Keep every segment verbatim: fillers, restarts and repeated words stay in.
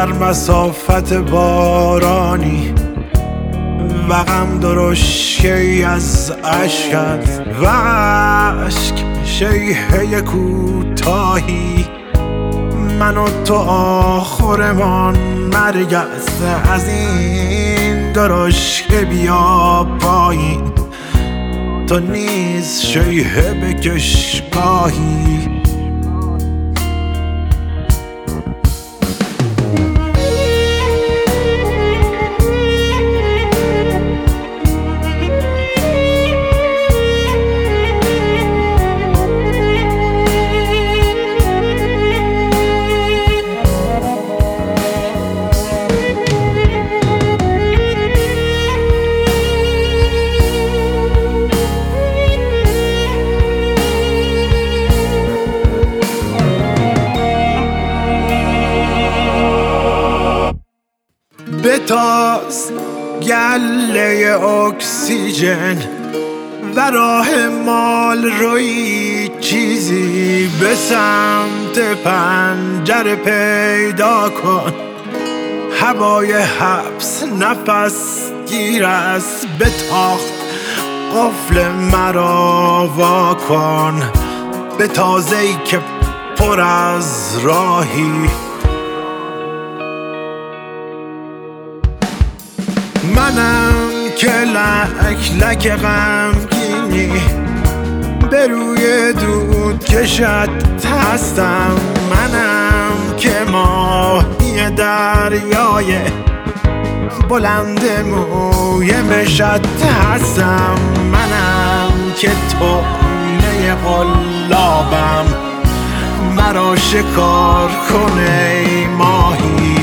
در مسافت بارانی و غم درشکی از عشقت و عشق شیهه کوتاهی، من و تو آخرمان مرگ است. از این درشکه بیا پایین، تو نیز شیهه بکش گاهی. بتاز گله اکسیژن و راه مال روی چیزی به سمت پنجره پیدا کن. هوای حبس نفس گیر است، به تاخت قفل مرا وا کن. به تازه‌ای که پر از راهی، منم که لک لک غمگینی به روی دود کشت هستم. منم که ماهی دریای بلند موی مشت هستم. منم که طعمه قلابم، مرا شکار کنه ای ماهی.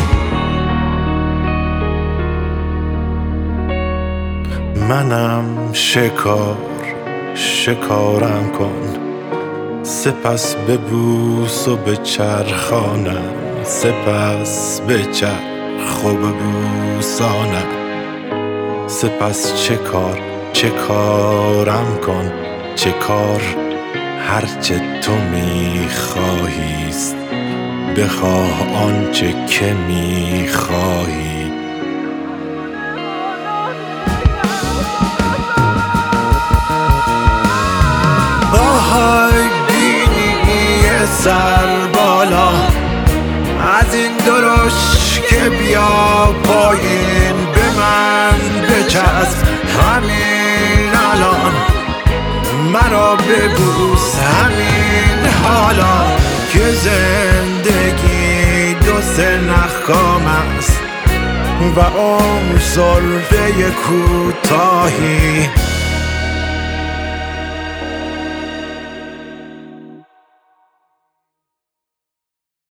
منم شکار، شکارم کن، سپس ببوس و بچرخانم، سپس بچرخ و ببوسانم. سپس چه کار، چه کارم کن، چه کار هرچه تو میخواهیست، بخواه آنچه که میخواهی. های بینی سر بالا، از این درشت که بیا پایین، به من بچسب همین الان، مرا ببوس همین حالا، که زندگی دو سه نخکام است و عمر سلفه کوتاهی.